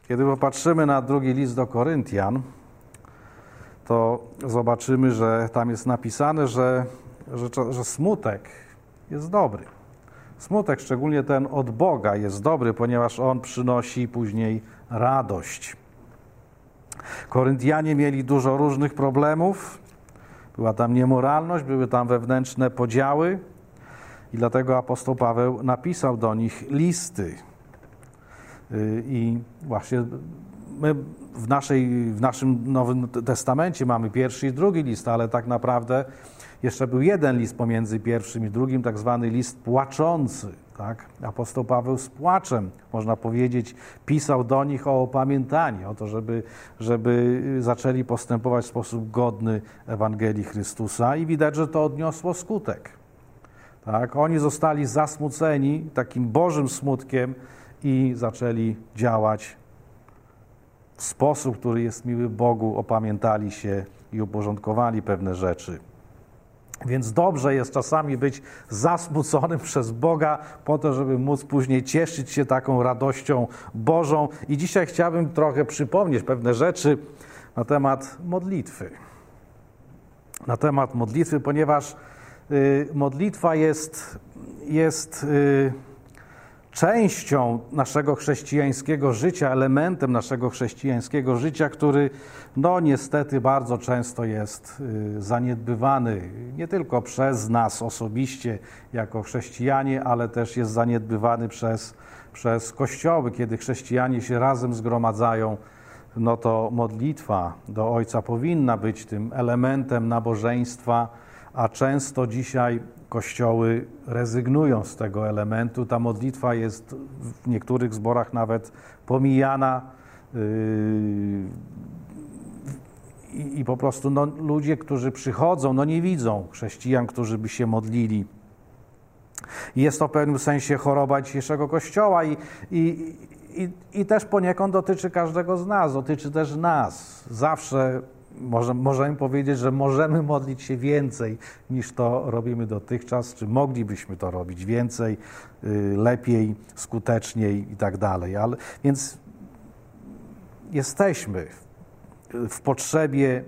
Kiedy popatrzymy na drugi list do Koryntian, to zobaczymy, że tam jest napisane, że smutek jest dobry. Smutek, szczególnie ten od Boga, jest dobry, ponieważ on przynosi później radość. Koryntianie mieli dużo różnych problemów. Była tam niemoralność, były tam wewnętrzne podziały i dlatego apostoł Paweł napisał do nich listy. I właśnie my w naszym Nowym Testamencie mamy pierwszy i drugi list, ale tak naprawdę jeszcze był jeden list pomiędzy pierwszym i drugim, tak zwany list płaczący. Tak? Apostoł Paweł z płaczem, można powiedzieć, pisał do nich o opamiętanie, o to, żeby zaczęli postępować w sposób godny Ewangelii Chrystusa i widać, że to odniosło skutek. Tak? Oni zostali zasmuceni takim Bożym smutkiem i zaczęli działać w sposób, który jest miły Bogu, opamiętali się i uporządkowali pewne rzeczy. Więc dobrze jest czasami być zasmuconym przez Boga po to, żeby móc później cieszyć się taką radością Bożą. I dzisiaj chciałbym trochę przypomnieć pewne rzeczy na temat modlitwy. Na temat modlitwy, ponieważ modlitwa jest częścią naszego chrześcijańskiego życia, elementem naszego chrześcijańskiego życia, który niestety bardzo często jest zaniedbywany nie tylko przez nas osobiście jako chrześcijanie, ale też jest zaniedbywany przez kościoły. Kiedy chrześcijanie się razem zgromadzają, to modlitwa do Ojca powinna być tym elementem nabożeństwa, a często dzisiaj kościoły rezygnują z tego elementu. Ta modlitwa jest w niektórych zborach nawet pomijana i po prostu ludzie, którzy przychodzą, nie widzą chrześcijan, którzy by się modlili. I jest to w pewnym sensie choroba dzisiejszego Kościoła i też poniekąd dotyczy każdego z nas, dotyczy też nas. Zawsze możemy powiedzieć, że możemy modlić się więcej niż to robimy dotychczas, czy moglibyśmy to robić więcej, lepiej, skuteczniej i tak dalej. Więc jesteśmy w potrzebie,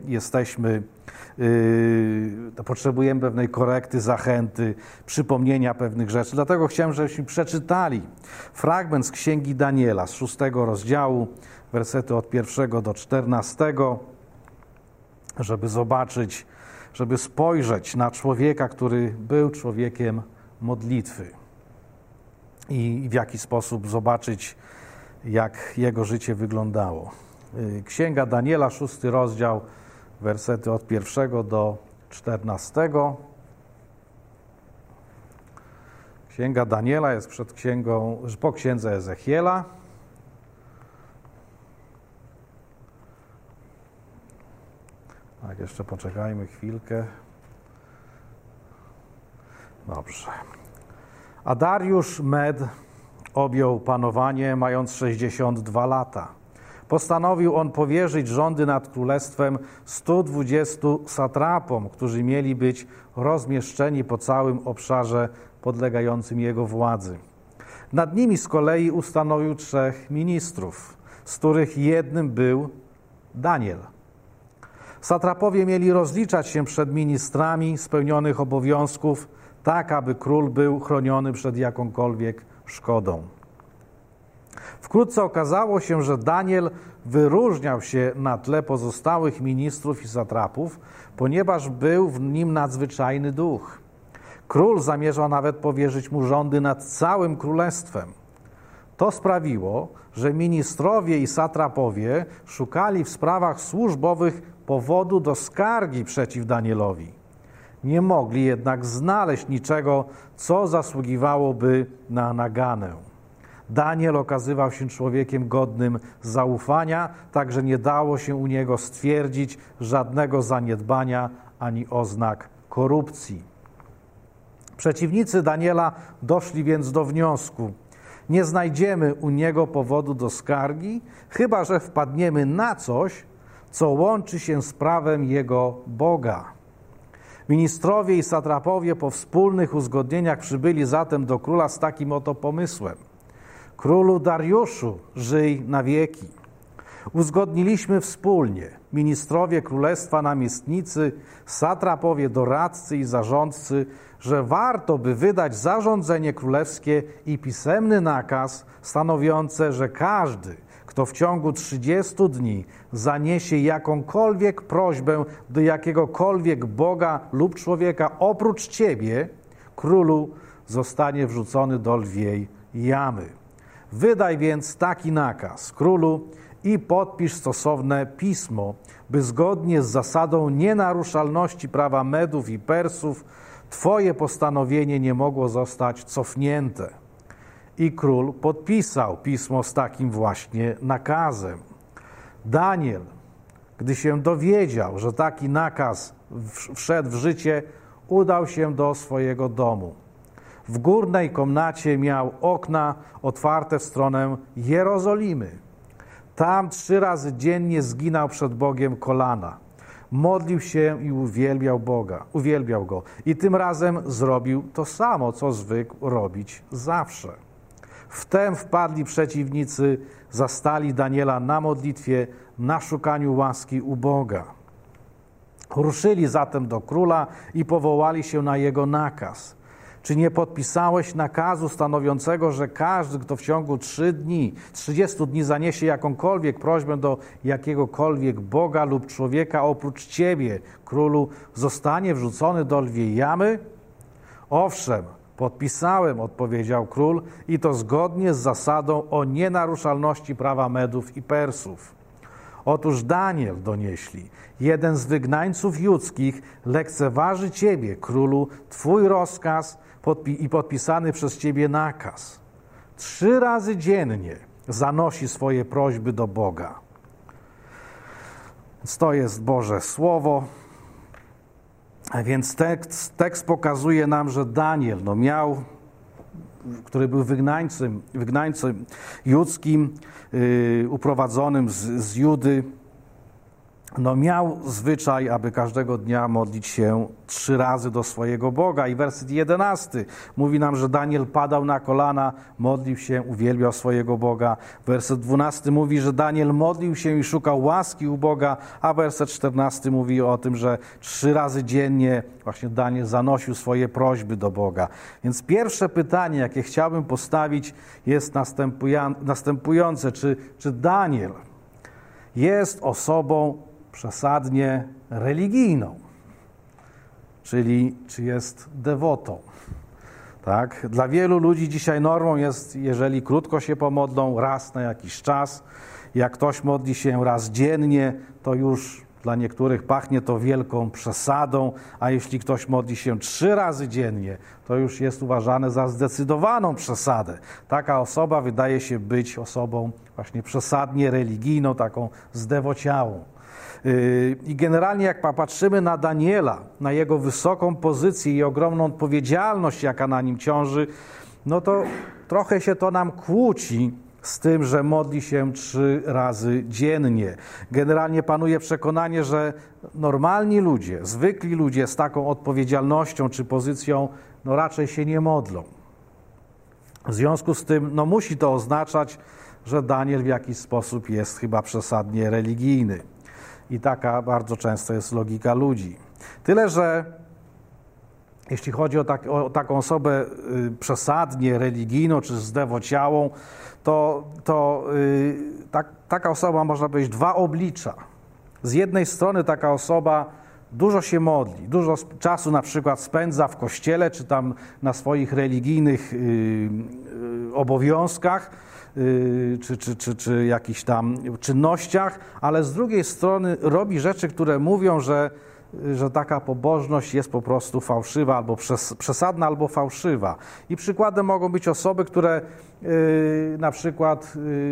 potrzebujemy pewnej korekty, zachęty, przypomnienia pewnych rzeczy. Dlatego chciałem, żebyśmy przeczytali fragment z Księgi Daniela, z 6 rozdziału, wersety od 1 do 14, żeby zobaczyć, żeby spojrzeć na człowieka, który był człowiekiem modlitwy i w jaki sposób zobaczyć, jak jego życie wyglądało. Księga Daniela, 6 rozdział, wersety od 1 do 14. Księga Daniela jest po księdze Ezechiela. Tak, jeszcze poczekajmy chwilkę. Dobrze. A Dariusz Med objął panowanie, mając 62 lata. Postanowił on powierzyć rządy nad królestwem 120 satrapom, którzy mieli być rozmieszczeni po całym obszarze podlegającym jego władzy. Nad nimi z kolei ustanowił 3 ministrów, z których jednym był Daniel. Satrapowie mieli rozliczać się przed ministrami spełnionych obowiązków, tak aby król był chroniony przed jakąkolwiek szkodą. Wkrótce okazało się, że Daniel wyróżniał się na tle pozostałych ministrów i satrapów, ponieważ był w nim nadzwyczajny duch. Król zamierzał nawet powierzyć mu rządy nad całym królestwem. To sprawiło, że ministrowie i satrapowie szukali w sprawach służbowych powodu do skargi przeciw Danielowi. Nie mogli jednak znaleźć niczego, co zasługiwałoby na naganę. Daniel okazywał się człowiekiem godnym zaufania, tak że nie dało się u niego stwierdzić żadnego zaniedbania ani oznak korupcji. Przeciwnicy Daniela doszli więc do wniosku: nie znajdziemy u niego powodu do skargi, chyba że wpadniemy na coś, co łączy się z prawem jego Boga. Ministrowie i satrapowie po wspólnych uzgodnieniach przybyli zatem do króla z takim oto pomysłem: Królu Dariuszu, żyj na wieki. Uzgodniliśmy wspólnie, ministrowie królestwa, namiestnicy, satrapowie, doradcy i zarządcy, że warto by wydać zarządzenie królewskie i pisemny nakaz stanowiące, że każdy, kto w ciągu 30 dni zaniesie jakąkolwiek prośbę do jakiegokolwiek Boga lub człowieka oprócz Ciebie, królu, zostanie wrzucony do lwiej jamy. Wydaj więc taki nakaz, królu, i podpisz stosowne pismo, by zgodnie z zasadą nienaruszalności prawa Medów i Persów Twoje postanowienie nie mogło zostać cofnięte. I król podpisał pismo z takim właśnie nakazem. Daniel, gdy się dowiedział, że taki nakaz wszedł w życie, udał się do swojego domu. W górnej komnacie miał okna otwarte w stronę Jerozolimy. Tam 3 razy dziennie zginał przed Bogiem kolana. Modlił się i uwielbiał Go. I tym razem zrobił to samo, co zwykł robić zawsze. Wtem wpadli przeciwnicy, zastali Daniela na modlitwie, na szukaniu łaski u Boga. Ruszyli zatem do króla i powołali się na jego nakaz. Czy nie podpisałeś nakazu stanowiącego, że każdy, kto w ciągu 30 dni zaniesie jakąkolwiek prośbę do jakiegokolwiek Boga lub człowieka oprócz Ciebie, królu, zostanie wrzucony do lwiej jamy? Owszem, podpisałem, odpowiedział król, i to zgodnie z zasadą o nienaruszalności prawa Medów i Persów. Otóż Daniel, donieśli, jeden z wygnańców judzkich, lekceważy Ciebie, królu, Twój rozkaz i podpisany przez Ciebie nakaz. 3 razy dziennie zanosi swoje prośby do Boga. Więc to jest Boże Słowo. A więc tekst pokazuje nam, że Daniel który był wygnańcem judzkim, uprowadzonym z Judy, miał zwyczaj, aby każdego dnia modlić się 3 razy do swojego Boga. I werset 11 mówi nam, że Daniel padał na kolana, modlił się, uwielbiał swojego Boga. Werset 12 mówi, że Daniel modlił się i szukał łaski u Boga, a werset 14 mówi o tym, że 3 razy dziennie właśnie Daniel zanosił swoje prośby do Boga. Więc pierwsze pytanie, jakie chciałbym postawić, jest następujące. Czy Daniel jest osobą przesadnie religijną, czyli czy jest dewotą. Tak? Dla wielu ludzi dzisiaj normą jest, jeżeli krótko się pomodlą, raz na jakiś czas. Jak ktoś modli się raz dziennie, to już dla niektórych pachnie to wielką przesadą, a jeśli ktoś modli się 3 razy dziennie, to już jest uważane za zdecydowaną przesadę. Taka osoba wydaje się być osobą właśnie przesadnie religijną, taką zdewociałą. I generalnie jak patrzymy na Daniela, na jego wysoką pozycję i ogromną odpowiedzialność, jaka na nim ciąży, no to trochę się to nam kłóci z tym, że modli się 3 razy dziennie. Generalnie panuje przekonanie, że normalni ludzie, zwykli ludzie z taką odpowiedzialnością czy pozycją, raczej się nie modlą. W związku z tym, musi to oznaczać, że Daniel w jakiś sposób jest chyba przesadnie religijny. I taka bardzo często jest logika ludzi. Tyle, że jeśli chodzi o taką osobę przesadnie religijną czy zdewociałą, taka osoba, można powiedzieć, 2 oblicza. Z jednej strony taka osoba dużo się modli, dużo czasu na przykład spędza w kościele, czy tam na swoich religijnych obowiązkach, czy jakichś tam czynnościach, ale z drugiej strony robi rzeczy, które mówią, że taka pobożność jest po prostu fałszywa, albo przesadna, albo fałszywa. I przykładem mogą być osoby, które na przykład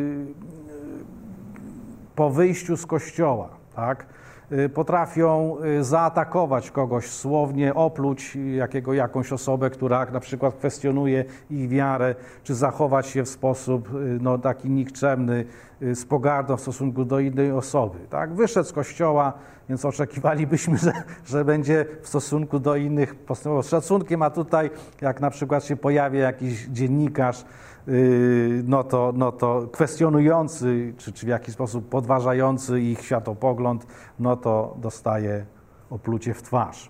po wyjściu z kościoła, tak, potrafią zaatakować kogoś słownie, opluć jakąś osobę, która na przykład kwestionuje ich wiarę, czy zachować się w sposób taki nikczemny, z pogardą w stosunku do innej osoby. Tak? Wyszedł z kościoła, więc oczekiwalibyśmy, że będzie w stosunku do innych postępował z szacunkiem, a tutaj jak na przykład się pojawia jakiś dziennikarz no to kwestionujący, czy w jakiś sposób podważający ich światopogląd, no to dostaje oplucie w twarz.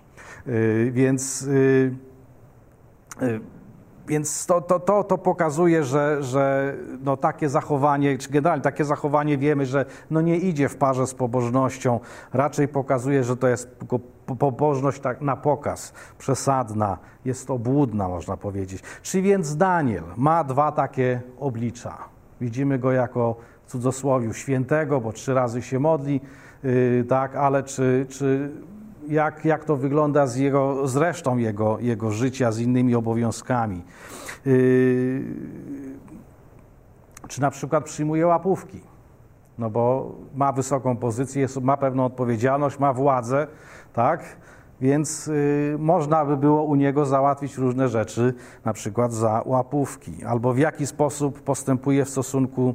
Więc to pokazuje, że no takie zachowanie, czy generalnie takie zachowanie wiemy, że no nie idzie w parze z pobożnością. Raczej pokazuje, że to jest tylko pobożność tak na pokaz, przesadna, jest obłudna, można powiedzieć. Czy więc Daniel ma dwa takie oblicza. Widzimy go jako w cudzysłowiu świętego, bo 3 razy się modli, tak, ale jak to wygląda z resztą jego życia, z innymi obowiązkami. Czy na przykład przyjmuje łapówki, no bo ma wysoką pozycję, ma pewną odpowiedzialność, ma władzę, tak? Więc można by było u niego załatwić różne rzeczy, na przykład za łapówki, albo w jaki sposób postępuje w stosunku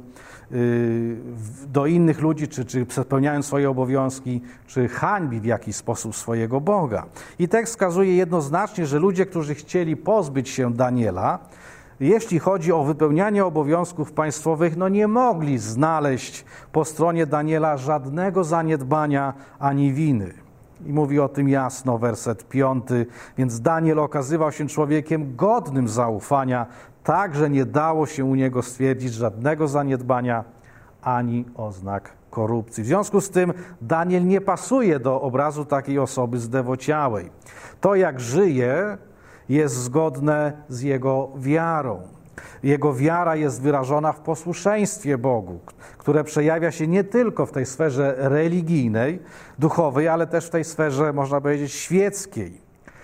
do innych ludzi, czy spełniając swoje obowiązki, czy hańbi w jakiś sposób swojego Boga. I tekst wskazuje jednoznacznie, że ludzie, którzy chcieli pozbyć się Daniela, jeśli chodzi o wypełnianie obowiązków państwowych, no nie mogli znaleźć po stronie Daniela żadnego zaniedbania ani winy. I mówi o tym jasno werset 5. Więc Daniel okazywał się człowiekiem godnym zaufania, tak, że nie dało się u niego stwierdzić żadnego zaniedbania ani oznak korupcji. W związku z tym Daniel nie pasuje do obrazu takiej osoby zdewociałej. To, jak żyje, jest zgodne z jego wiarą. Jego wiara jest wyrażona w posłuszeństwie Bogu, które przejawia się nie tylko w tej sferze religijnej, duchowej, ale też w tej sferze, można powiedzieć, świeckiej,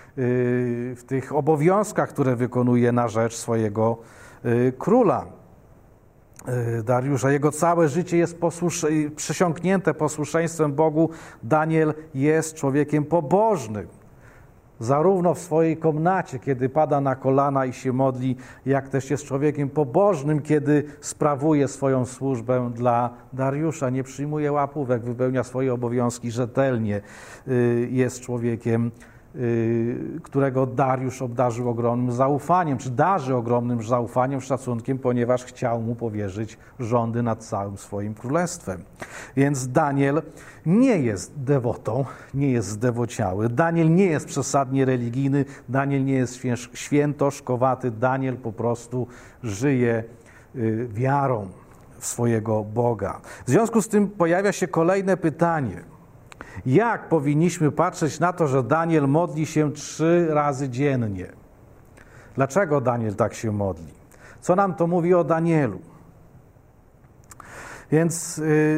w tych obowiązkach, które wykonuje na rzecz swojego króla Dariusza. Jego całe życie jest przesiąknięte posłuszeństwem Bogu. Daniel jest człowiekiem pobożnym. Zarówno w swojej komnacie, kiedy pada na kolana i się modli, jak też jest człowiekiem pobożnym, kiedy sprawuje swoją służbę dla Dariusza. Nie przyjmuje łapówek, wypełnia swoje obowiązki rzetelnie. Jest człowiekiem, którego Dariusz obdarzył ogromnym zaufaniem, czy darzy ogromnym zaufaniem, szacunkiem, ponieważ chciał mu powierzyć rządy nad całym swoim królestwem. Więc Daniel nie jest dewotą, nie jest zdewociały. Daniel nie jest przesadnie religijny, Daniel nie jest świętoszkowaty. Daniel po prostu żyje wiarą w swojego Boga. W związku z tym pojawia się kolejne pytanie. Jak powinniśmy patrzeć na to, że Daniel modli się 3 razy dziennie? Dlaczego Daniel tak się modli? Co nam to mówi o Danielu? Więc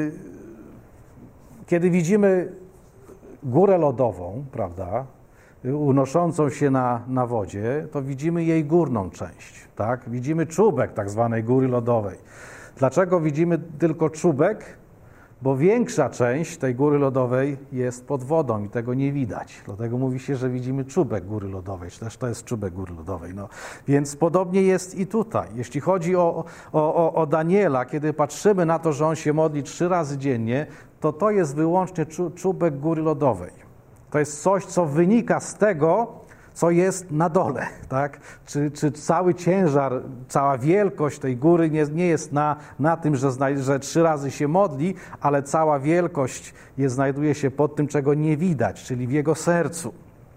kiedy widzimy górę lodową, prawda, unoszącą się na wodzie, to widzimy jej górną część, tak? Widzimy czubek tak zwanej góry lodowej. Dlaczego widzimy tylko czubek? Bo większa część tej góry lodowej jest pod wodą i tego nie widać. Dlatego mówi się, że widzimy czubek góry lodowej, czy też to jest czubek góry lodowej. No. Więc podobnie jest i tutaj. Jeśli chodzi o Daniela, kiedy patrzymy na to, że on się modli 3 razy dziennie, to jest wyłącznie czubek góry lodowej. To jest coś, co wynika z tego, co jest na dole, tak? Czy cały ciężar, cała wielkość tej góry nie jest na tym, że 3 razy się modli, ale cała wielkość znajduje się pod tym, czego nie widać, czyli w jego sercu.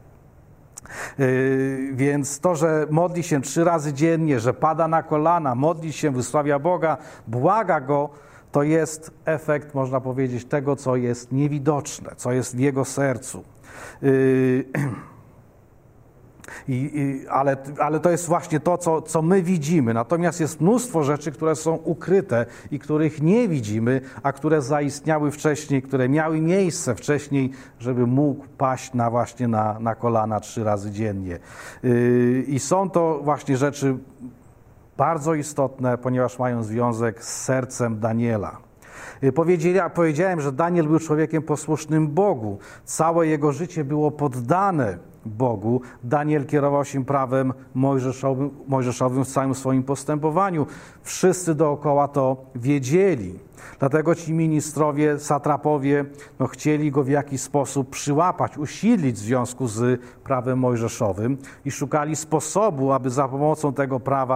Więc to, że modli się 3 razy dziennie, że pada na kolana, modli się, wysławia Boga, błaga Go, to jest efekt, można powiedzieć, tego, co jest niewidoczne, co jest w jego sercu. Ale to jest właśnie to, co my widzimy. Natomiast jest mnóstwo rzeczy, które są ukryte i których nie widzimy, a które zaistniały wcześniej, które miały miejsce wcześniej, żeby mógł paść właśnie na kolana 3 razy dziennie. I są to właśnie rzeczy bardzo istotne, ponieważ mają związek z sercem Daniela. Powiedziałem, że Daniel był człowiekiem posłusznym Bogu. Całe jego życie było poddane Bogu. Daniel kierował się prawem mojżeszowym w całym swoim postępowaniu. Wszyscy dookoła to wiedzieli. Dlatego ci ministrowie, satrapowie chcieli go w jakiś sposób przyłapać, usidlić w związku z prawem mojżeszowym i szukali sposobu, aby za pomocą tego prawa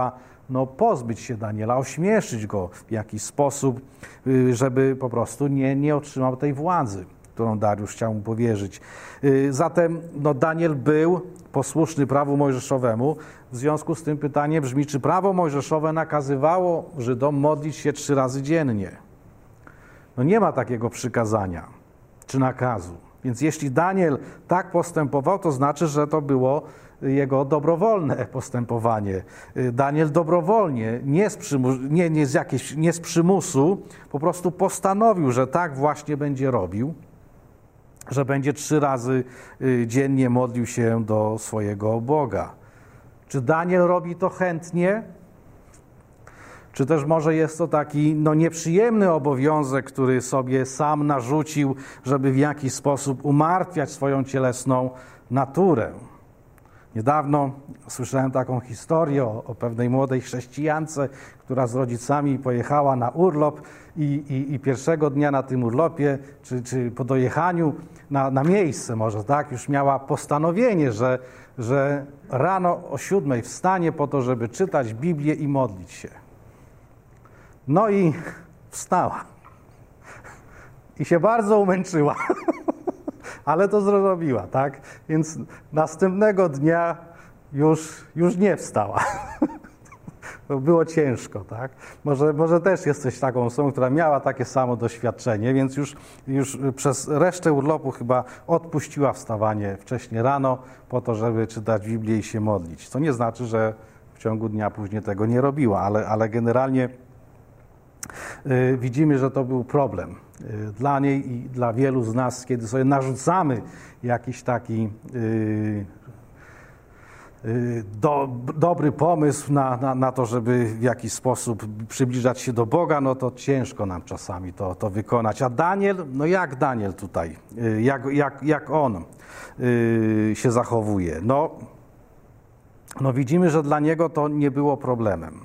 pozbyć się Daniela, ośmieszyć go w jakiś sposób, żeby po prostu nie otrzymał tej władzy, którą Dariusz chciał mu powierzyć. Zatem Daniel był posłuszny prawu mojżeszowemu. W związku z tym pytanie brzmi, czy prawo mojżeszowe nakazywało Żydom modlić się 3 razy dziennie? Nie ma takiego przykazania czy nakazu. Więc jeśli Daniel tak postępował, to znaczy, że to było jego dobrowolne postępowanie. Daniel dobrowolnie, nie z przymusu, po prostu postanowił, że tak właśnie będzie robił, że będzie 3 razy dziennie modlił się do swojego Boga. Czy Daniel robi to chętnie? Czy też może jest to taki nieprzyjemny obowiązek, który sobie sam narzucił, żeby w jakiś sposób umartwiać swoją cielesną naturę? Niedawno słyszałem taką historię o pewnej młodej chrześcijance, która z rodzicami pojechała na urlop i pierwszego dnia na tym urlopie, czy po dojechaniu na miejsce może, tak, już miała postanowienie, że rano o 7:00 wstanie po to, żeby czytać Biblię i modlić się. I wstała. I się bardzo umęczyła. Ale to zrobiła, tak? Więc następnego dnia już nie wstała. Było ciężko, tak? Może też jesteś taką osobą, która miała takie samo doświadczenie, więc już przez resztę urlopu chyba odpuściła wstawanie wcześnie rano po to, żeby czytać Biblię i się modlić. To nie znaczy, że w ciągu dnia później tego nie robiła, ale generalnie widzimy, że to był problem dla niej i dla wielu z nas, kiedy sobie narzucamy jakiś taki dobry pomysł na to, żeby w jakiś sposób przybliżać się do Boga, to ciężko nam czasami to wykonać. A Daniel, jak Daniel tutaj, jak on się zachowuje? Widzimy, że dla niego to nie było problemem.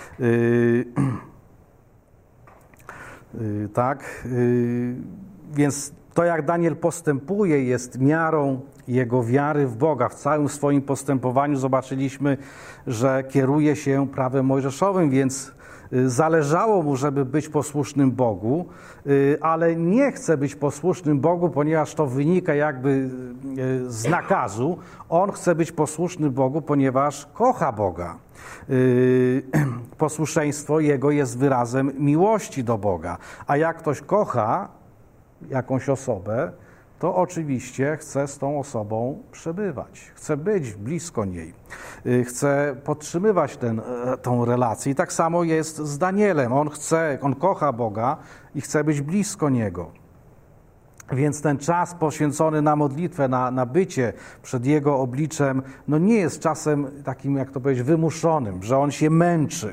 Tak, więc to, jak Daniel postępuje, jest miarą jego wiary w Boga. W całym swoim postępowaniu zobaczyliśmy, że kieruje się prawem mojżeszowym, więc zależało mu, żeby być posłusznym Bogu, ale nie chce być posłusznym Bogu, ponieważ to wynika jakby z nakazu. On chce być posłuszny Bogu, ponieważ kocha Boga. Posłuszeństwo jego jest wyrazem miłości do Boga. A jak ktoś kocha jakąś osobę, to oczywiście chce z tą osobą przebywać. Chce być blisko niej. Chce podtrzymywać tą relację. I tak samo jest z Danielem. On kocha Boga i chce być blisko Niego. Więc ten czas poświęcony na modlitwę, na bycie przed Jego obliczem, nie jest czasem takim, jak to powiedzieć, wymuszonym, że on się męczy.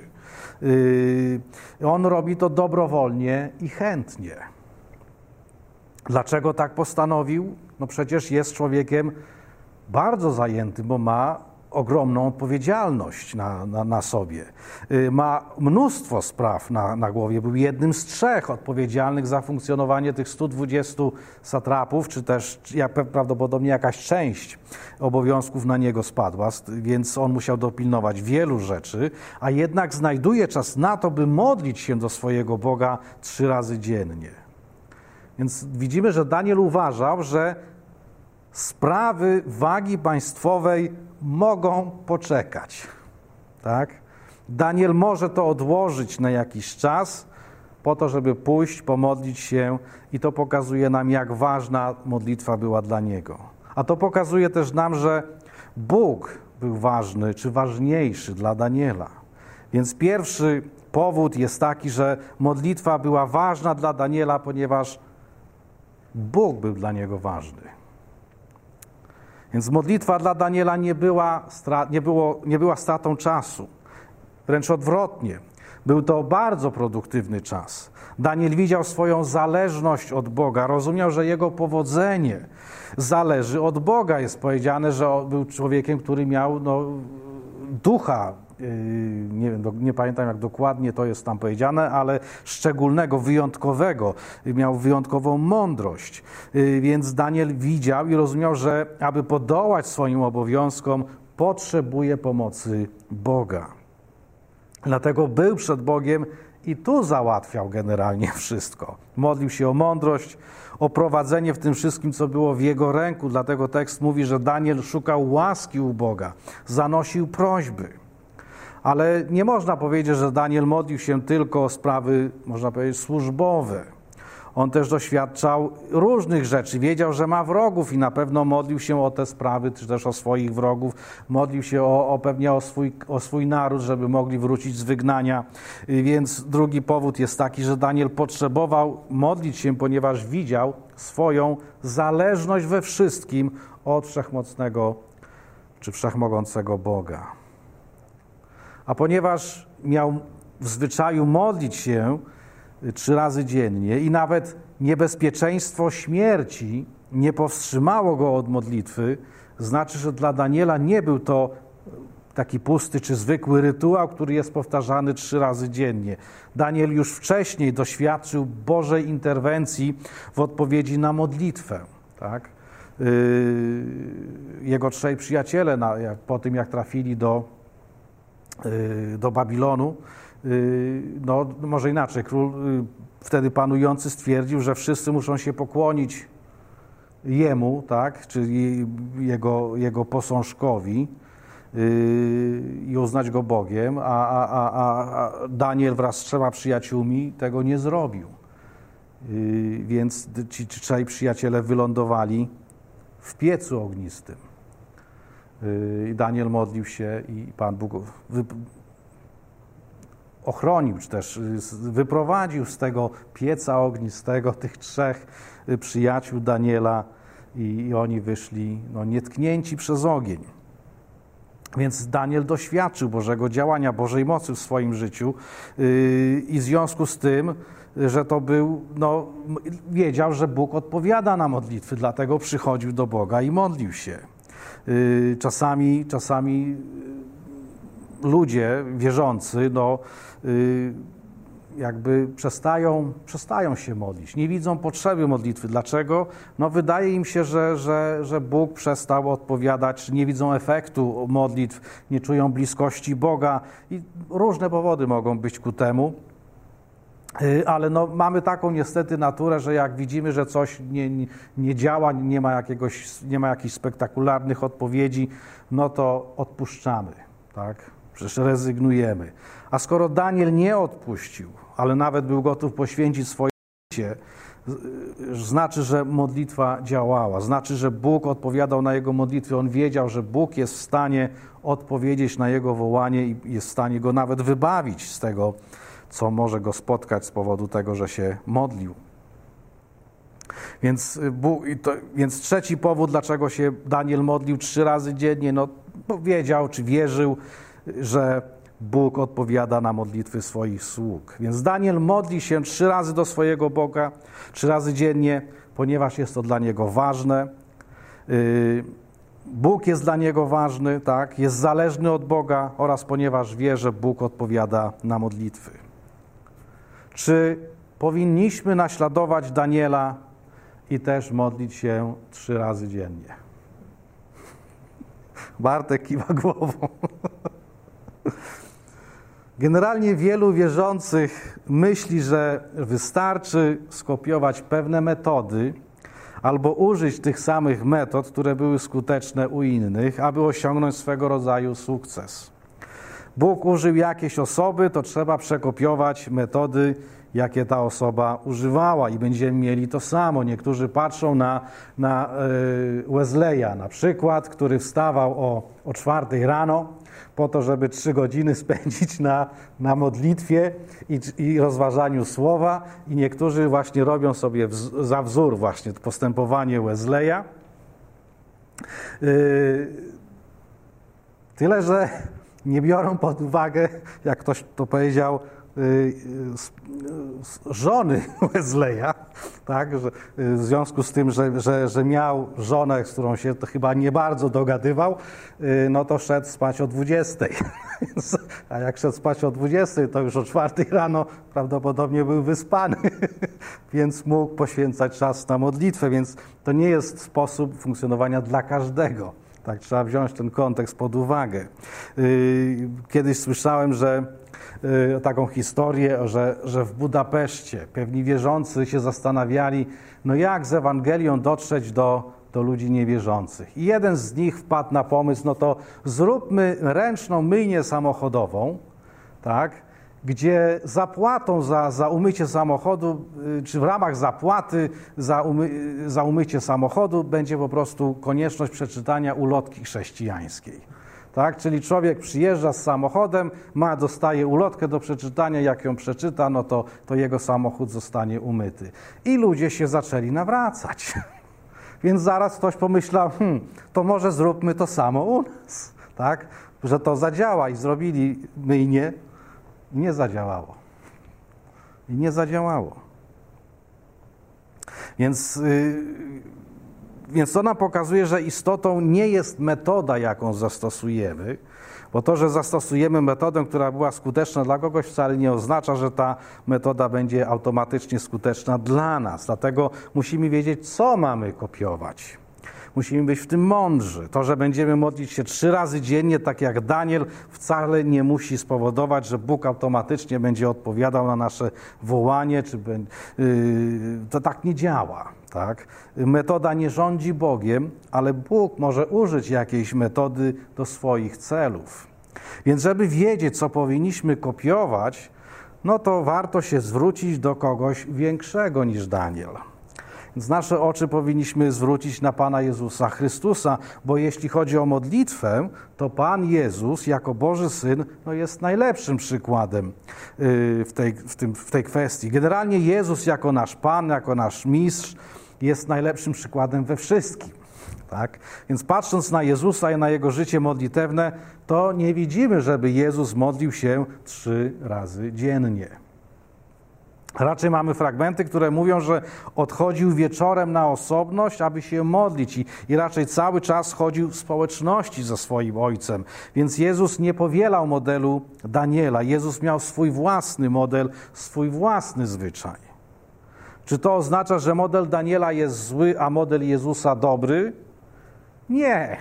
On robi to dobrowolnie i chętnie. Dlaczego tak postanowił? Przecież jest człowiekiem bardzo zajętym, bo ma ogromną odpowiedzialność na sobie. Ma mnóstwo spraw na głowie. Był jednym z 3 odpowiedzialnych za funkcjonowanie tych 120 satrapów, czy też prawdopodobnie jakaś część obowiązków na niego spadła, więc on musiał dopilnować wielu rzeczy, a jednak znajduje czas na to, by modlić się do swojego Boga 3 razy dziennie. Więc widzimy, że Daniel uważał, że sprawy wagi państwowej mogą poczekać. Tak? Daniel może to odłożyć na jakiś czas po to, żeby pójść, pomodlić się i to pokazuje nam, jak ważna modlitwa była dla niego. A to pokazuje też nam, że Bóg był ważny czy ważniejszy dla Daniela. Więc pierwszy powód jest taki, że modlitwa była ważna dla Daniela, ponieważ Bóg był dla niego ważny. Więc modlitwa dla Daniela nie była stratą czasu. Wręcz odwrotnie. Był to bardzo produktywny czas. Daniel widział swoją zależność od Boga. Rozumiał, że jego powodzenie zależy od Boga. Jest powiedziane, że był człowiekiem, który miał ducha, nie pamiętam jak dokładnie to jest tam powiedziane, ale szczególnego, wyjątkowego. Miał wyjątkową mądrość. Więc Daniel widział i rozumiał, że aby podołać swoim obowiązkom, potrzebuje pomocy Boga. Dlatego był przed Bogiem i tu załatwiał generalnie wszystko. Modlił się o mądrość, o prowadzenie w tym wszystkim, co było w jego ręku. Dlatego tekst mówi, że Daniel szukał łaski u Boga, zanosił prośby. Ale nie można powiedzieć, że Daniel modlił się tylko o sprawy, można powiedzieć, służbowe. On też doświadczał różnych rzeczy. Wiedział, że ma wrogów i na pewno modlił się o te sprawy, czy też o swoich wrogów. Modlił się pewnie o swój naród, żeby mogli wrócić z wygnania. Więc drugi powód jest taki, że Daniel potrzebował modlić się, ponieważ widział swoją zależność we wszystkim od wszechmocnego czy wszechmogącego Boga. A ponieważ miał w zwyczaju modlić się 3 razy dziennie i nawet niebezpieczeństwo śmierci nie powstrzymało go od modlitwy, znaczy, że dla Daniela nie był to taki pusty czy zwykły rytuał, który jest powtarzany 3 razy dziennie. Daniel już wcześniej doświadczył Bożej interwencji w odpowiedzi na modlitwę. Tak? Jego 3 przyjaciele, po tym jak trafili do Babilonu, no może inaczej, król wtedy panujący stwierdził, że wszyscy muszą się pokłonić jemu, tak, czyli jego posążkowi i uznać go Bogiem, a Daniel wraz z 3 przyjaciółmi tego nie zrobił. Więc ci 3 przyjaciele wylądowali w piecu ognistym. Daniel modlił się i Pan Bóg ochronił, czy też wyprowadził z tego pieca ognistego tych 3 przyjaciół Daniela i oni wyszli nietknięci przez ogień. Więc Daniel doświadczył Bożego działania, Bożej mocy w swoim życiu i w związku z tym, że to był, wiedział, że Bóg odpowiada na modlitwy, dlatego przychodził do Boga i modlił się. Czasami ludzie wierzący, jakby przestają się modlić, nie widzą potrzeby modlitwy. Dlaczego? Wydaje im się, że Bóg przestał odpowiadać, nie widzą efektu modlitw, nie czują bliskości Boga i różne powody mogą być ku temu. Ale mamy taką niestety naturę, że jak widzimy, że coś nie działa, nie ma jakichś spektakularnych odpowiedzi, to odpuszczamy, tak? Przecież rezygnujemy. A skoro Daniel nie odpuścił, ale nawet był gotów poświęcić swoje życie, znaczy, że modlitwa działała, znaczy, że Bóg odpowiadał na jego modlitwy. On wiedział, że Bóg jest w stanie odpowiedzieć na jego wołanie i jest w stanie go nawet wybawić z tego, co może go spotkać z powodu tego, że się modlił. Więc 3 powód, dlaczego się Daniel modlił 3 razy dziennie, wiedział czy wierzył, że Bóg odpowiada na modlitwy swoich sług. Więc Daniel modli się 3 razy do swojego Boga, 3 razy dziennie, ponieważ jest to dla niego ważne. Bóg jest dla niego ważny, tak? Jest zależny od Boga oraz ponieważ wie, że Bóg odpowiada na modlitwy. Czy powinniśmy naśladować Daniela i też modlić się 3 razy dziennie? Bartek kiwa głową. Generalnie wielu wierzących myśli, że wystarczy skopiować pewne metody albo użyć tych samych metod, które były skuteczne u innych, aby osiągnąć swego rodzaju sukces. Bóg użył jakiejś osoby, to trzeba przekopiować metody, jakie ta osoba używała i będziemy mieli to samo. Niektórzy patrzą na Wesleya na przykład, który wstawał o 4 rano po to, żeby 3 godziny spędzić na modlitwie i rozważaniu słowa i niektórzy właśnie robią sobie za wzór właśnie postępowanie Wesleya. Tyle, że nie biorą pod uwagę, jak ktoś to powiedział, żony Wesleya, tak, że w związku z tym, że miał żonę, z którą się to chyba nie bardzo dogadywał, to szedł spać o 20. A jak szedł spać o 20, to już o 4 rano prawdopodobnie był wyspany, więc mógł poświęcać czas na modlitwę, więc to nie jest sposób funkcjonowania dla każdego. Tak, trzeba wziąć ten kontekst pod uwagę. Kiedyś słyszałem, że taką historię, że w Budapeszcie pewni wierzący się zastanawiali, no jak z Ewangelią dotrzeć do ludzi niewierzących. I jeden z nich wpadł na pomysł, no to zróbmy ręczną myjnię samochodową, tak, gdzie zapłatą za umycie samochodu, czy w ramach zapłaty za umycie samochodu będzie po prostu konieczność przeczytania ulotki chrześcijańskiej. Tak? Czyli człowiek przyjeżdża z samochodem, dostaje ulotkę do przeczytania, jak ją przeczyta, no to jego samochód zostanie umyty. I ludzie się zaczęli nawracać. Więc zaraz ktoś pomyślał, to może zróbmy to samo u nas, tak? Że to zadziała i zrobili myjnię. Nie zadziałało. I nie zadziałało. Więc to nam pokazuje, że istotą nie jest metoda, jaką zastosujemy, bo to, że zastosujemy metodę, która była skuteczna dla kogoś, wcale nie oznacza, że ta metoda będzie automatycznie skuteczna dla nas. Dlatego musimy wiedzieć, co mamy kopiować. Musimy być w tym mądrzy. To, że będziemy modlić się 3 razy dziennie, tak jak Daniel, wcale nie musi spowodować, że Bóg automatycznie będzie odpowiadał na nasze wołanie. To tak nie działa. Tak? Metoda nie rządzi Bogiem, ale Bóg może użyć jakiejś metody do swoich celów. Więc żeby wiedzieć, co powinniśmy kopiować, no to warto się zwrócić do kogoś większego niż Daniel. Więc nasze oczy powinniśmy zwrócić na Pana Jezusa Chrystusa, bo jeśli chodzi o modlitwę, to Pan Jezus jako Boży Syn jest najlepszym przykładem w tej kwestii. Generalnie Jezus jako nasz Pan, jako nasz Mistrz jest najlepszym przykładem we wszystkim. Tak? Więc patrząc na Jezusa i na Jego życie modlitewne, to nie widzimy, żeby Jezus modlił się 3 razy dziennie. Raczej mamy fragmenty, które mówią, że odchodził wieczorem na osobność, aby się modlić i raczej cały czas chodził w społeczności ze swoim Ojcem. Więc Jezus nie powielał modelu Daniela. Jezus miał swój własny model, swój własny zwyczaj. Czy to oznacza, że model Daniela jest zły, a model Jezusa dobry? Nie.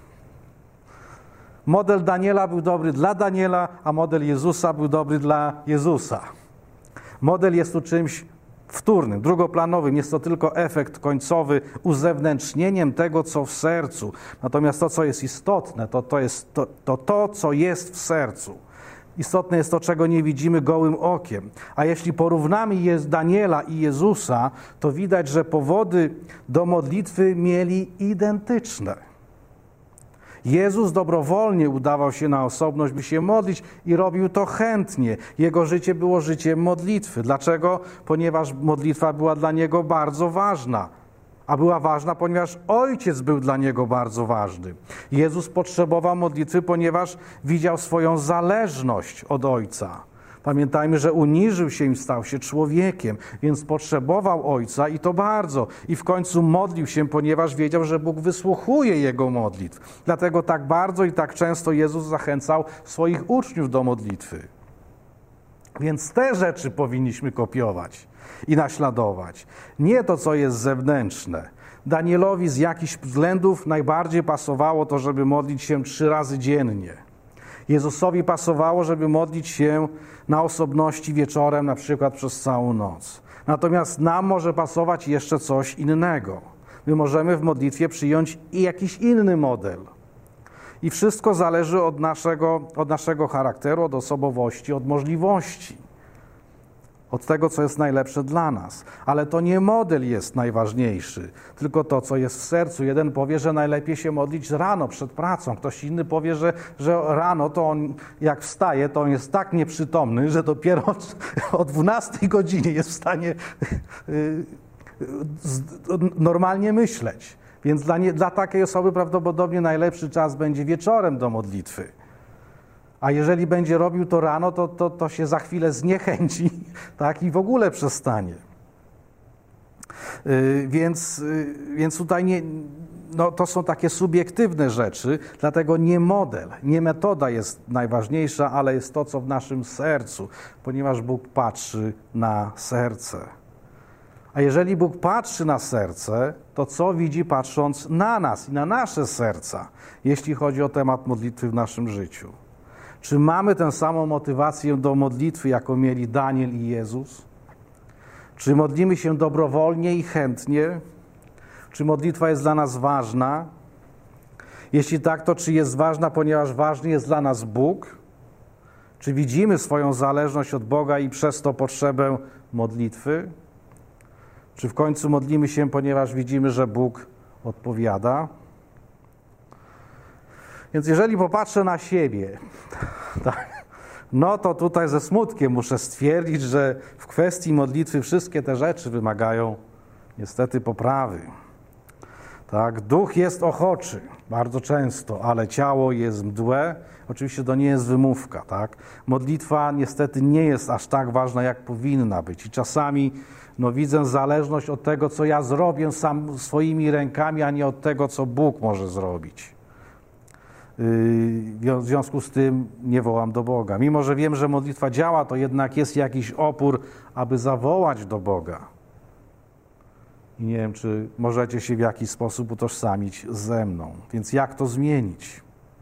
Model Daniela był dobry dla Daniela, a model Jezusa był dobry dla Jezusa. Model jest tu czymś wtórnym, drugoplanowym. Jest to tylko efekt końcowy, uzewnętrznieniem tego, co w sercu. Natomiast to, co jest istotne, to jest to, co jest w sercu. Istotne jest to, czego nie widzimy gołym okiem. A jeśli porównamy Daniela i Jezusa, to widać, że powody do modlitwy mieli identyczne. Jezus dobrowolnie udawał się na osobność, by się modlić i robił to chętnie. Jego życie było życiem modlitwy. Dlaczego? Ponieważ modlitwa była dla Niego bardzo ważna. A była ważna, ponieważ Ojciec był dla Niego bardzo ważny. Jezus potrzebował modlitwy, ponieważ widział swoją zależność od Ojca. Pamiętajmy, że uniżył się i stał się człowiekiem, więc potrzebował Ojca i to bardzo. I w końcu modlił się, ponieważ wiedział, że Bóg wysłuchuje jego modlitw. Dlatego tak bardzo i tak często Jezus zachęcał swoich uczniów do modlitwy. Więc te rzeczy powinniśmy kopiować i naśladować. Nie to, co jest zewnętrzne. Danielowi z jakichś względów najbardziej pasowało to, żeby modlić się 3 razy dziennie. Jezusowi pasowało, żeby modlić się na osobności wieczorem, na przykład przez całą noc. Natomiast nam może pasować jeszcze coś innego. My możemy w modlitwie przyjąć i jakiś inny model. I wszystko zależy od naszego charakteru, od osobowości, od możliwości. Od tego, co jest najlepsze dla nas. Ale to nie model jest najważniejszy, tylko to, co jest w sercu. Jeden powie, że najlepiej się modlić rano przed pracą. Ktoś inny powie, że rano to on jak wstaje, to on jest tak nieprzytomny, że dopiero o 12 godzinie jest w stanie normalnie myśleć. Więc dla takiej osoby prawdopodobnie najlepszy czas będzie wieczorem do modlitwy. A jeżeli będzie robił to rano, to się za chwilę zniechęci, tak, i w ogóle przestanie. Więc tutaj to są takie subiektywne rzeczy, dlatego nie model, nie metoda jest najważniejsza, ale jest to, co w naszym sercu, ponieważ Bóg patrzy na serce. A jeżeli Bóg patrzy na serce, to co widzi patrząc na nas i na nasze serca, jeśli chodzi o temat modlitwy w naszym życiu? Czy mamy tę samą motywację do modlitwy, jaką mieli Daniel i Jezus? Czy modlimy się dobrowolnie i chętnie? Czy modlitwa jest dla nas ważna? Jeśli tak, to czy jest ważna, ponieważ ważny jest dla nas Bóg? Czy widzimy swoją zależność od Boga i przez to potrzebę modlitwy? Czy w końcu modlimy się, ponieważ widzimy, że Bóg odpowiada? Więc jeżeli popatrzę na siebie, tak, no to tutaj ze smutkiem muszę stwierdzić, że w kwestii modlitwy wszystkie te rzeczy wymagają niestety poprawy. Tak, duch jest ochoczy bardzo często, ale ciało jest mdłe. Oczywiście to nie jest wymówka. Tak? Modlitwa niestety nie jest aż tak ważna, jak powinna być. I czasami widzę zależność od tego, co ja zrobię sam swoimi rękami, a nie od tego, co Bóg może zrobić. W związku z tym nie wołam do Boga. Mimo że wiem, że modlitwa działa, to jednak jest jakiś opór, aby zawołać do Boga. I nie wiem, czy możecie się w jakiś sposób utożsamić ze mną. Więc jak to zmienić?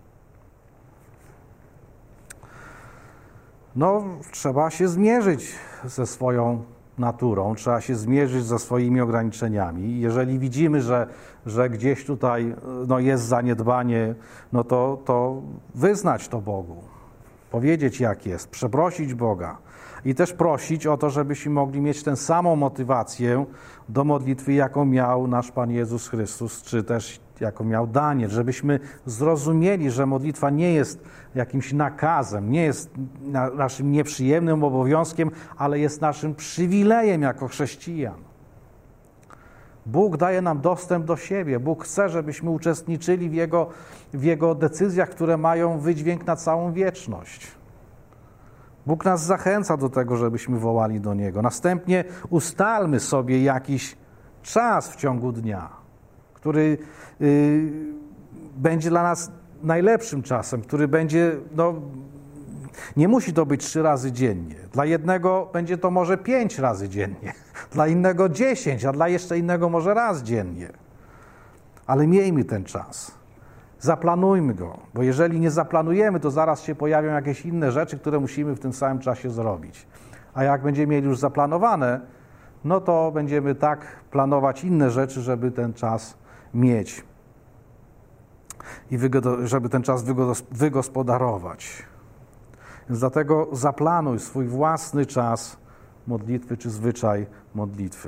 Trzeba się zmierzyć ze swoją naturą, trzeba się zmierzyć ze swoimi ograniczeniami. Jeżeli widzimy, że gdzieś tutaj jest zaniedbanie, to wyznać to Bogu, powiedzieć jak jest, przeprosić Boga i też prosić o to, żebyśmy mogli mieć tę samą motywację do modlitwy, jaką miał nasz Pan Jezus Chrystus, czy też jaką miał Daniel, żebyśmy zrozumieli, że modlitwa nie jest jakimś nakazem, nie jest naszym nieprzyjemnym obowiązkiem, ale jest naszym przywilejem jako chrześcijan. Bóg daje nam dostęp do siebie. Bóg chce, żebyśmy uczestniczyli w Jego decyzjach, które mają wydźwięk na całą wieczność. Bóg nas zachęca do tego, żebyśmy wołali do Niego. Następnie ustalmy sobie jakiś czas w ciągu dnia, który będzie dla nas najlepszym czasem, który będzie, nie musi to być 3 razy dziennie. Dla jednego będzie to może 5 razy dziennie, dla innego 10, a dla jeszcze innego może raz dziennie. Ale miejmy ten czas. Zaplanujmy go, bo jeżeli nie zaplanujemy, to zaraz się pojawią jakieś inne rzeczy, które musimy w tym samym czasie zrobić. A jak będziemy mieli już zaplanowane, to będziemy tak planować inne rzeczy, żeby ten czas mieć i żeby ten czas wygospodarować. Więc dlatego zaplanuj swój własny czas modlitwy czy zwyczaj modlitwy.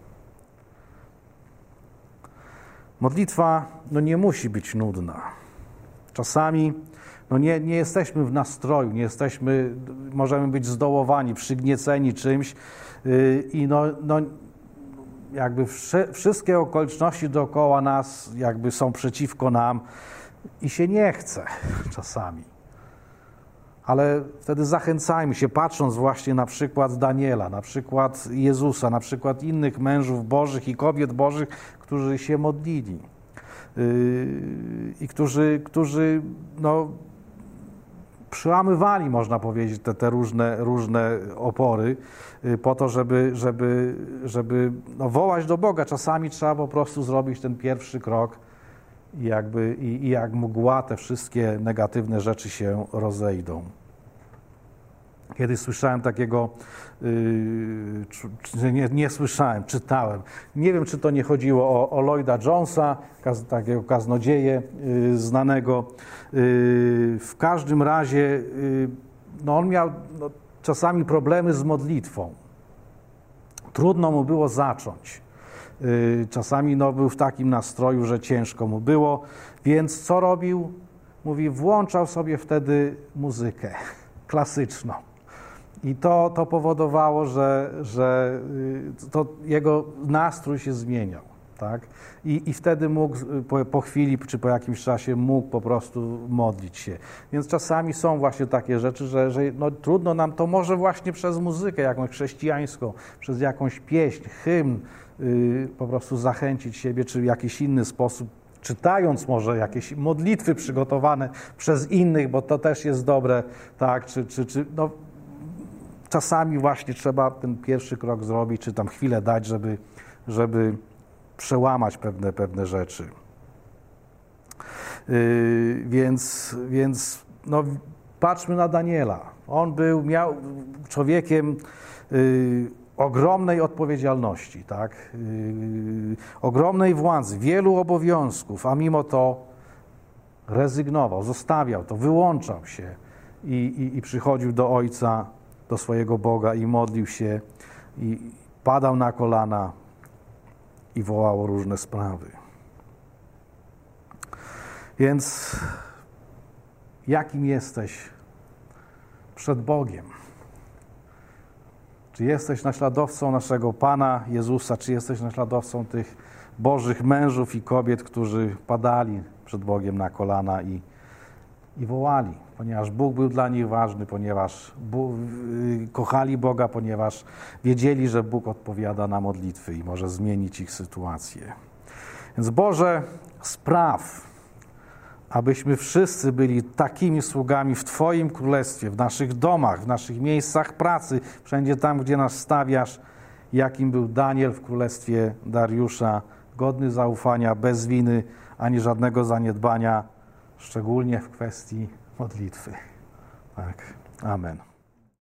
Modlitwa nie musi być nudna. Czasami nie jesteśmy w nastroju, możemy być zdołowani, przygnieceni czymś i jakby wszystkie okoliczności dookoła nas jakby są przeciwko nam i się nie chce czasami. Ale wtedy zachęcajmy się, patrząc właśnie na przykład Daniela, na przykład Jezusa, na przykład innych mężów bożych i kobiet bożych, którzy się modlili i którzy przełamywali, można powiedzieć, te różne opory po to, żeby wołać do Boga. Czasami trzeba po prostu zrobić ten pierwszy krok i jak mgła te wszystkie negatywne rzeczy się rozejdą. Kiedyś słyszałem takiego, nie słyszałem, czytałem. Nie wiem, czy to nie chodziło o Lloyda Jonesa, takiego kaznodzieję znanego. W każdym razie on miał czasami problemy z modlitwą. Trudno mu było zacząć. Czasami był w takim nastroju, że ciężko mu było, więc co robił? Mówi, włączał sobie wtedy muzykę klasyczną. I to powodowało, że to jego nastrój się zmieniał. Tak? I wtedy mógł po chwili czy po jakimś czasie mógł po prostu modlić się. Więc czasami są właśnie takie rzeczy, że trudno nam to może właśnie przez muzykę jakąś chrześcijańską, przez jakąś pieśń, hymn po prostu zachęcić siebie, czy w jakiś inny sposób, czytając może jakieś modlitwy przygotowane przez innych, bo to też jest dobre, tak, czasami właśnie trzeba ten pierwszy krok zrobić, czy tam chwilę dać, żeby przełamać pewne rzeczy. Więc no, patrzmy na Daniela. On miał człowiekiem ogromnej odpowiedzialności, tak? Ogromnej władzy, wielu obowiązków, a mimo to rezygnował, zostawiał to, wyłączał się i przychodził do Ojca, do swojego Boga i modlił się i padał na kolana i wołał o różne sprawy. Więc jakim jesteś przed Bogiem? Czy jesteś naśladowcą naszego Pana Jezusa, czy jesteś naśladowcą tych Bożych mężów i kobiet, którzy padali przed Bogiem na kolana i wołali, ponieważ Bóg był dla nich ważny, ponieważ kochali Boga, ponieważ wiedzieli, że Bóg odpowiada na modlitwy i może zmienić ich sytuację. Więc Boże, spraw, abyśmy wszyscy byli takimi sługami w Twoim Królestwie, w naszych domach, w naszych miejscach pracy, wszędzie tam, gdzie nas stawiasz, jakim był Daniel w Królestwie Dariusza, godny zaufania, bez winy, ani żadnego zaniedbania, szczególnie w kwestii modlitwy. Tak. Amen.